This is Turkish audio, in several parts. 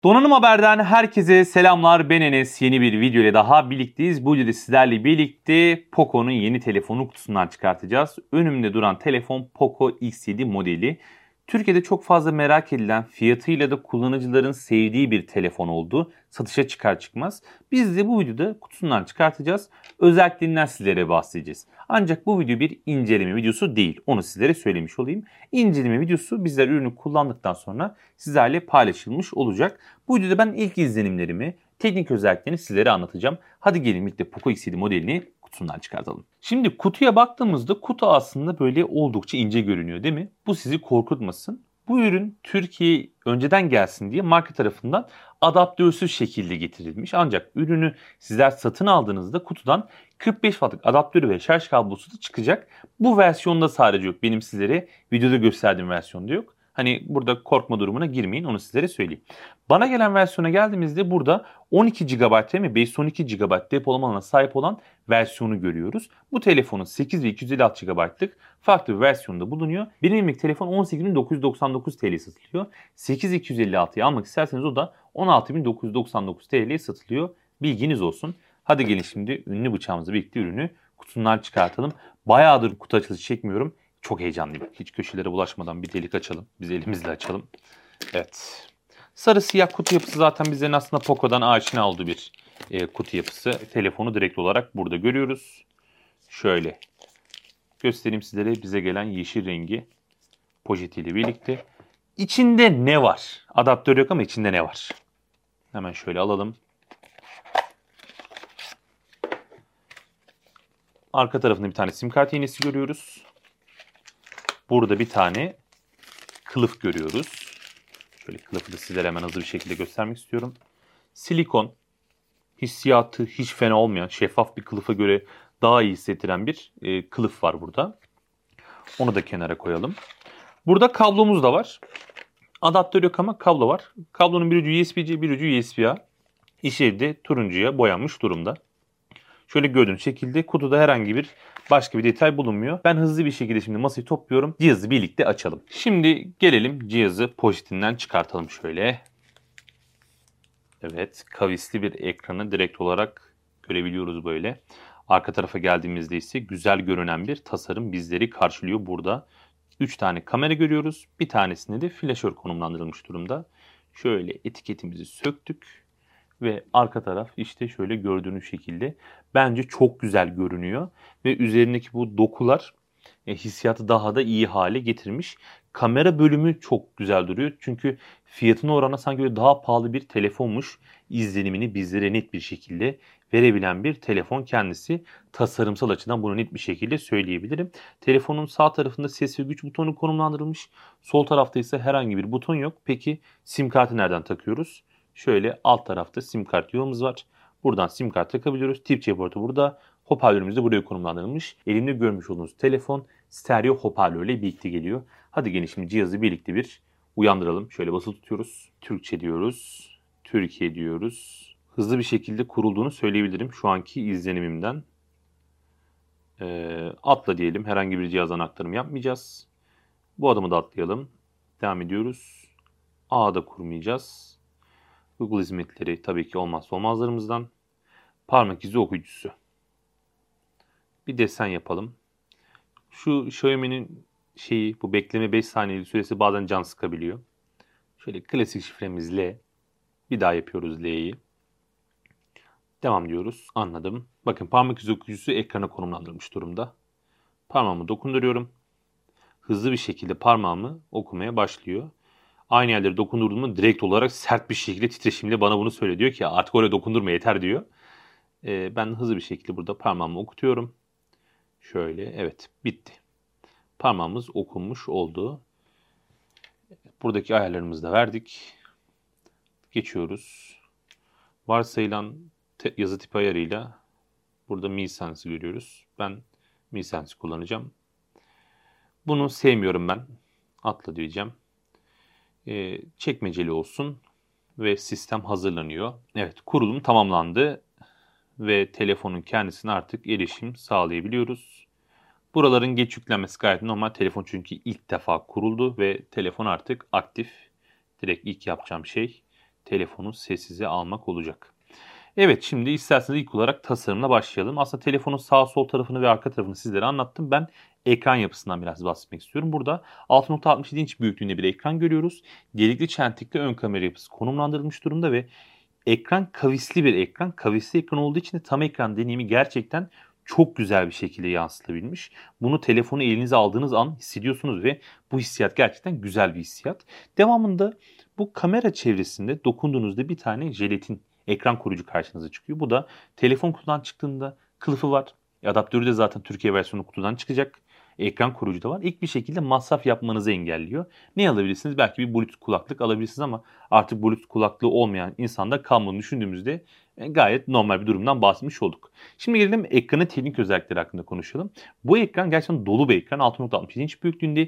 Donanım Haber'den herkese selamlar. Ben Enes. Yeni bir video ile daha birlikteyiz. Bu videoda sizlerle birlikte Poco'nun yeni telefonu kutusundan çıkartacağız. Önümde duran telefon Poco X7 modeli. Türkiye'de çok fazla merak edilen, fiyatıyla da kullanıcıların sevdiği bir telefon oldu. Satışa çıkar çıkmaz. Biz de bu videoda kutusundan çıkartacağız. Özelliklerinden sizlere bahsedeceğiz. Ancak bu video bir inceleme videosu değil. Onu sizlere söylemiş olayım. İnceleme videosu bizler ürünü kullandıktan sonra sizlerle paylaşılmış olacak. Bu videoda ben ilk izlenimlerimi, teknik özelliklerini sizlere anlatacağım. Hadi gelin birlikte Poco X7 modelini kutusundan çıkartalım. Şimdi kutuya baktığımızda kutu aslında böyle oldukça ince görünüyor değil mi? Bu sizi korkutmasın. Bu ürün Türkiye'ye önceden gelsin diye marka tarafından adaptörsüz şekilde getirilmiş. Ancak ürünü sizler satın aldığınızda kutudan 45 wattlık adaptörü ve şarj kablosu da çıkacak. Bu versiyonda sadece yok. Benim sizlere videoda gösterdiğim versiyonda yok. Hani burada korkma durumuna girmeyin, onu sizlere söyleyeyim. Bana gelen versiyona geldiğimizde burada 12 GB RAM ve 512 GB depolama alanına sahip olan versiyonu görüyoruz. Bu telefonun 8 ve 256 GB'lık farklı bir versiyonda bulunuyor. Benim elimdeki telefon 18.999 TL satılıyor. 8256'yı almak isterseniz o da 16.999 TL'ye satılıyor. Bilginiz olsun. Hadi gelin şimdi ünlü bıçağımızla birlikte ürünü kutusundan çıkartalım. Bayağıdır kutu açılışı çekmiyorum. Çok heyecanlıyım. Hiç köşelere bulaşmadan bir delik açalım. Biz elimizle açalım. Evet. Sarı siyah kutu yapısı zaten bizlerin aslında Poco'dan aşina olduğu bir kutu yapısı. Telefonu direkt olarak burada görüyoruz. Şöyle göstereyim sizlere, bize gelen yeşil rengi poşetiyle birlikte. İçinde ne var? Adaptör yok ama içinde ne var? Hemen şöyle alalım. Arka tarafında bir tane sim kart iğnesi görüyoruz. Burada bir tane kılıf görüyoruz. Şöyle kılıfı da sizlere hemen hızlı bir şekilde göstermek istiyorum. Silikon, hissiyatı hiç fena olmayan, şeffaf bir kılıfa göre daha iyi hissettiren bir kılıf var burada. Onu da kenara koyalım. Burada kablomuz da var. Adaptör yok ama kablo var. Kablonun bir ucu USB-C, bir ucu USB-A. İçeri de turuncuya boyanmış durumda. Şöyle gördüğünüz şekilde kutuda herhangi bir başka bir detay bulunmuyor. Ben hızlı bir şekilde şimdi masayı topluyorum. Cihazı birlikte açalım. Şimdi gelelim cihazı poşetinden çıkartalım şöyle. Evet, kavisli bir ekranı direkt olarak görebiliyoruz böyle. Arka tarafa geldiğimizde ise güzel görünen bir tasarım bizleri karşılıyor burada. 3 tane kamera görüyoruz. Bir tanesinde de flaşör konumlandırılmış durumda. Şöyle etiketimizi söktük. Ve arka taraf işte şöyle gördüğünüz şekilde bence çok güzel görünüyor. Ve üzerindeki bu dokular hissiyatı daha da iyi hale getirmiş. Kamera bölümü çok güzel duruyor. Çünkü fiyatına oranla sanki böyle daha pahalı bir telefonmuş izlenimini bizlere net bir şekilde verebilen bir telefon kendisi. Tasarımsal açıdan bunu net bir şekilde söyleyebilirim. Telefonun sağ tarafında ses ve güç butonu konumlandırılmış. Sol tarafta ise herhangi bir buton yok. Peki sim kartı nereden takıyoruz? Şöyle alt tarafta sim kart yuvamız var. Buradan sim kart takabiliyoruz. Tip-C portu burada. Hoparlörümüz de buraya konumlandırılmış. Elimde görmüş olduğunuz telefon stereo hoparlörle birlikte geliyor. Hadi gelin şimdi cihazı birlikte bir uyandıralım. Şöyle basılı tutuyoruz. Türkçe diyoruz. Türkiye diyoruz. Hızlı bir şekilde kurulduğunu söyleyebilirim şu anki izlenimimden. Atla diyelim. Herhangi bir cihazdan aktarım yapmayacağız. Bu adımı da atlayalım. Devam ediyoruz. Ağda kurmayacağız. Google hizmetleri tabii ki olmazsa olmazlarımızdan. Parmak izi okuyucusu. Bir desen yapalım. Şu Xiaomi'nin bu bekleme 5 saniyelik süresi bazen can sıkabiliyor. Şöyle klasik şifremiz L. Bir daha yapıyoruz L'yi. Devam diyoruz. Anladım. Bakın parmak izi okuyucusu ekrana konumlandırılmış durumda. Parmağımı dokunduruyorum. Hızlı bir şekilde parmağımı okumaya başlıyor. Aynı yerleri dokundurduğumda direkt olarak sert bir şekilde titreşimle bana bunu söylüyor. Diyor ki artık oraya dokundurma yeter diyor. Ben hızlı bir şekilde burada parmağımı okutuyorum. Şöyle evet bitti. Parmağımız okunmuş oldu. Buradaki ayarlarımızı da verdik. Geçiyoruz. Varsayılan yazı tipi ayarıyla burada Mi Sense'i görüyoruz. Ben Mi Sense kullanacağım. Bunu sevmiyorum ben. Atla diyeceğim. Çekmeceli olsun ve sistem hazırlanıyor. Evet, kurulum tamamlandı ve telefonun kendisine artık erişim sağlayabiliyoruz. Buraların geç yüklenmesi gayet normal. Telefon çünkü ilk defa kuruldu ve telefon artık aktif. Direkt ilk yapacağım şey telefonu sessize almak olacak. Evet, şimdi isterseniz ilk olarak tasarımla başlayalım. Aslında telefonun sağ sol tarafını ve arka tarafını sizlere anlattım. Ben ekran yapısından biraz bahsetmek istiyorum. Burada 6.67 inç büyüklüğünde bir ekran görüyoruz. Delikli çentikli ön kamera yapısı konumlandırılmış durumda ve ekran kavisli bir ekran. Kavisli ekran olduğu için de tam ekran deneyimi gerçekten çok güzel bir şekilde yansıtabilmiş. Bunu telefonu elinize aldığınız an hissediyorsunuz ve bu hissiyat gerçekten güzel bir hissiyat. Devamında bu kamera çevresinde dokunduğunuzda bir tane jelatin ekran koruyucu karşınıza çıkıyor. Bu da telefon kutudan çıktığında kılıfı var. Adaptörü de zaten Türkiye versiyonu kutudan çıkacak. Ekran koruyucu da var. İlk bir şekilde masraf yapmanızı engelliyor. Ne alabilirsiniz? Belki bir Bluetooth kulaklık alabilirsiniz ama artık Bluetooth kulaklığı olmayan insanda kalmadığını düşündüğümüzde gayet normal bir durumdan bahsetmiş olduk. Şimdi gelelim ekranın teknik özellikleri hakkında konuşalım. Bu ekran gerçekten dolu bir ekran. 6.67 inç büyüklüğünde,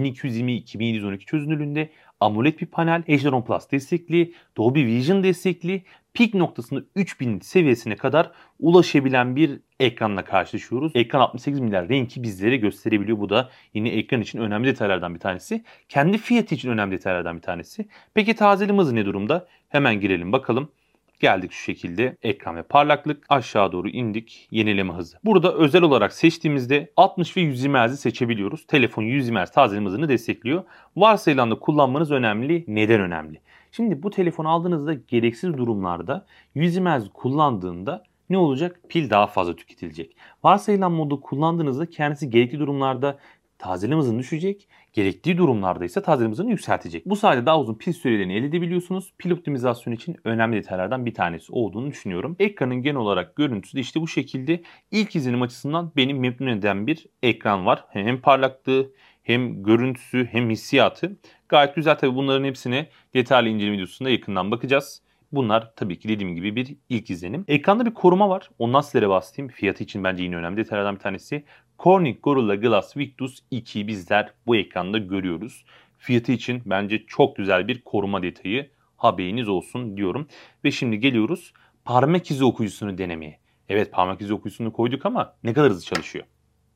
1220x2712 çözünürlüğünde, AMOLED bir panel, HDR10 Plus destekli, Dolby Vision destekli, pik noktasında 3000 seviyesine kadar ulaşabilen bir ekranla karşılaşıyoruz. Ekran 68 milyar renki bizlere gösterebiliyor. Bu da yine ekran için önemli detaylardan bir tanesi. Kendi fiyatı için önemli detaylardan bir tanesi. Peki tazeleme hızı ne durumda? Hemen girelim bakalım. Geldik şu şekilde ekran ve parlaklık, aşağı doğru indik, yenileme hızı. Burada özel olarak seçtiğimizde 60 ve 120 Hz'i seçebiliyoruz. Telefon 120 Hz tazeleme hızını destekliyor. Varsayılan da kullanmanız önemli. Neden önemli? Şimdi bu telefonu aldığınızda gereksiz durumlarda 120 Hz kullandığında ne olacak? Pil daha fazla tüketilecek. Varsayılan modu kullandığınızda kendisi gerekli durumlarda tazeleme hızını düşecek. Gerektiği durumlarda ise tazeleme hızını yükseltecek. Bu sayede daha uzun pil sürelerini elde edebiliyorsunuz. Pil optimizasyonu için önemli detaylardan bir tanesi olduğunu düşünüyorum. Ekranın genel olarak görüntüsü de işte bu şekilde. İlk izlenim açısından beni memnun eden bir ekran var. Hem parlaklığı hem görüntüsü hem hissiyatı gayet güzel. Tabii bunların hepsine detaylı inceleme videosunda yakından bakacağız. Bunlar tabii ki dediğim gibi bir ilk izlenim. Ekranda bir koruma var. Ondan sizlere bahsedeyim. Fiyatı için bence yine önemli detaylardan bir tanesi. Corning Gorilla Glass Victus 2'yi bizler bu ekranda görüyoruz. Fiyatı için bence çok güzel bir koruma detayı, haberiniz olsun diyorum. Ve şimdi geliyoruz parmak izi okuyucusunu denemeye. Evet, parmak izi okuyucusunu koyduk ama ne kadar hızlı çalışıyor?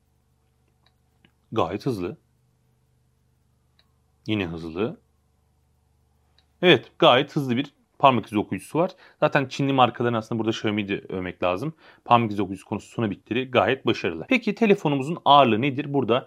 Gayet hızlı. Yine hızlı. Evet, gayet hızlı bir parmak izi okuyucusu var. Zaten Çinli markaların aslında burada Xiaomi'yi de övmek lazım. Parmak izi okuyucusu konusunda bitleri gayet başarılı. Peki telefonumuzun ağırlığı nedir? Burada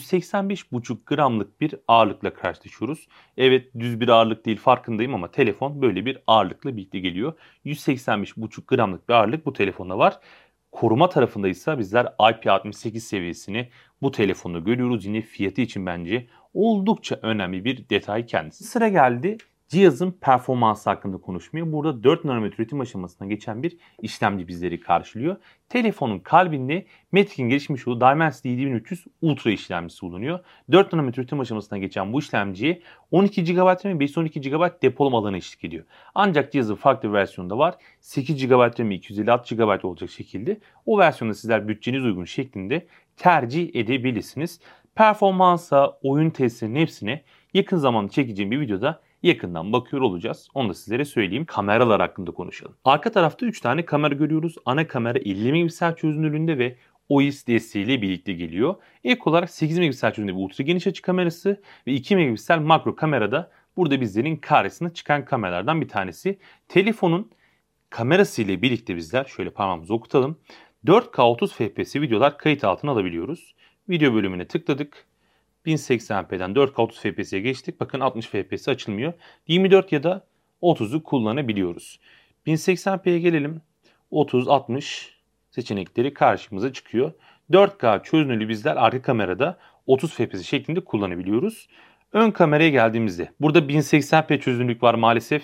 185,5 gramlık bir ağırlıkla karşılaşıyoruz. Evet, düz bir ağırlık değil, farkındayım ama telefon böyle bir ağırlıkla birlikte geliyor. 185,5 gramlık bir ağırlık bu telefonda var. Koruma tarafında ise bizler IP68 seviyesini bu telefonda görüyoruz. Yine fiyatı için bence oldukça önemli bir detay kendisi. Sıra geldi cihazın performansı hakkında konuşmaya. Burada 4 nanometre üretim aşamasına geçen bir işlemci bizleri karşılıyor. Telefonun kalbinde Matrix'in gelişmiş olduğu Dimensity 7300 Ultra işlemcisi bulunuyor. 4 nanometre üretim aşamasına geçen bu işlemciye 12 GB RAM ve 512 GB depolama alanı eşlik ediyor. Ancak cihazın farklı bir versiyonu da var. 8 GB RAM ve 256 GB olacak şekilde. O versiyonu sizler bütçeniz uygun şeklinde tercih edebilirsiniz. Performansa, oyun testlerinin hepsine yakın zamanda çekeceğim bir videoda yakından bakıyor olacağız. Onu da sizlere söyleyeyim. Kameralar hakkında konuşalım. Arka tarafta 3 tane kamera görüyoruz. Ana kamera 50 megapiksel çözünürlüğünde ve OIS desteğiyle birlikte geliyor. Ek olarak 8 megapiksel çözünürlüğünde bir ultra geniş açı kamerası ve 2 megapiksel makro kamerada burada bizlerin karşısına çıkan kameralardan bir tanesi. Telefonun kamerası ile birlikte bizler şöyle parmağımızı okutalım. 4K 30 FPS videolar kayıt altına alabiliyoruz. Video bölümüne tıkladık. 1080p'den 4K 30 FPS'ye geçtik. Bakın 60 FPS açılmıyor. 24 ya da 30'u kullanabiliyoruz. 1080p'ye gelelim. 30, 60 seçenekleri karşımıza çıkıyor. 4K çözünürlüğü bizler arka kamerada 30 FPS şeklinde kullanabiliyoruz. Ön kameraya geldiğimizde burada 1080p çözünürlük var maalesef.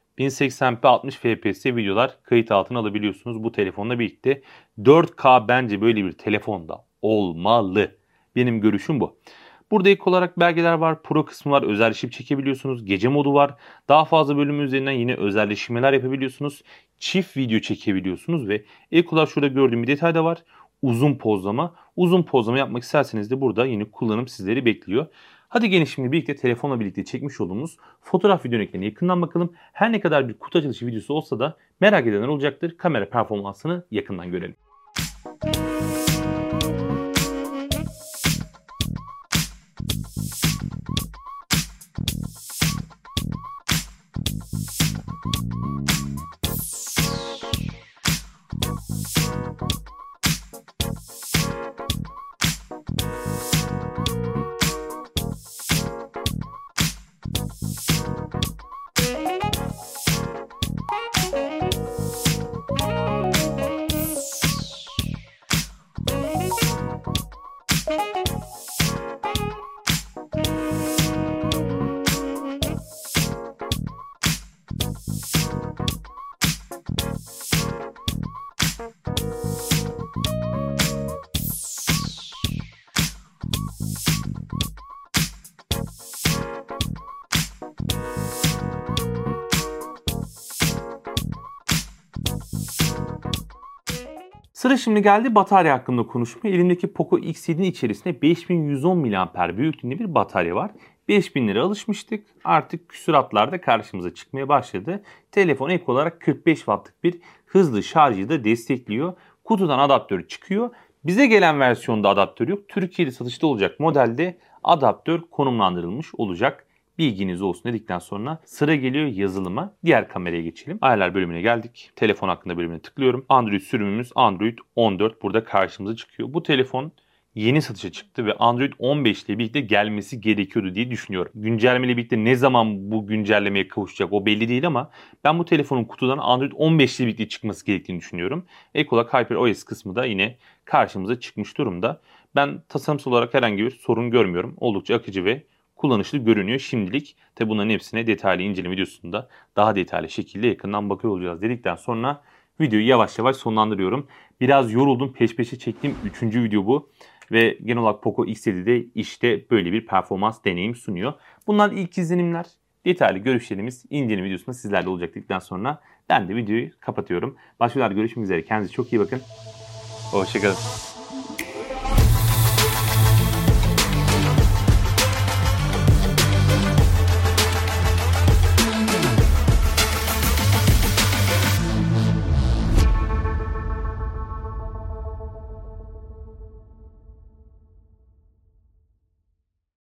1080p 60 FPS videolar kayıt altına alabiliyorsunuz bu telefonla birlikte. 4K bence böyle bir telefonda olmalı. Benim görüşüm bu. Burada ilk olarak belgeler var, pro kısmı var, özelleşip çekebiliyorsunuz, gece modu var. Daha fazla bölüm üzerinden yine özelleştirmeler yapabiliyorsunuz. Çift video çekebiliyorsunuz ve ilk olarak şurada gördüğüm bir detay da var. Uzun pozlama. Uzun pozlama yapmak isterseniz de burada yine kullanım sizleri bekliyor. Hadi gelin şimdi birlikte telefonla birlikte çekmiş olduğumuz fotoğraf video örneklerine yakından bakalım. Her ne kadar bir kutu açılışı videosu olsa da merak edenler olacaktır. Kamera performansını yakından görelim. Sıra şimdi geldi batarya hakkında konuşmaya. Elimdeki Poco X7'nin içerisinde 5110 mAh büyüklüğünde bir batarya var. 5000 lira alışmıştık. Artık küsuratlarda karşımıza çıkmaya başladı. Telefon ek olarak 45 wattlık bir hızlı şarjı da destekliyor. Kutudan adaptörü çıkıyor. Bize gelen versiyonda adaptör yok. Türkiye'de satışta olacak modelde adaptör konumlandırılmış olacak. Bilginiz olsun dedikten sonra sıra geliyor yazılıma. Diğer kameraya geçelim. Ayarlar bölümüne geldik. Telefon hakkında bölümüne tıklıyorum. Android sürümümüz Android 14 burada karşımıza çıkıyor. Bu telefon yeni satışa çıktı ve Android 15 ile birlikte gelmesi gerekiyordu diye düşünüyorum. Güncelleme ile birlikte ne zaman bu güncellemeye kavuşacak o belli değil ama ben bu telefonun kutudan Android 15 ile birlikte çıkması gerektiğini düşünüyorum. Ek olarak HyperOS kısmı da yine karşımıza çıkmış durumda. Ben tasarımsal olarak herhangi bir sorun görmüyorum. Oldukça akıcı ve kullanışlı görünüyor şimdilik. Tabi bunların hepsine detaylı inceleme videosunda daha detaylı şekilde yakından bakıyor olacağız dedikten sonra videoyu yavaş yavaş sonlandırıyorum. Biraz yoruldum. Peş peşe çektiğim 3. video bu. Ve genel olarak Poco X7'de işte böyle bir performans deneyim sunuyor. Bunlar ilk izlenimler. Detaylı görüşlerimiz inceleme videosunda sizlerle olacak dedikten sonra ben de videoyu kapatıyorum. Başka videolarda görüşmek üzere. Kendinize çok iyi bakın. Hoşçakalın.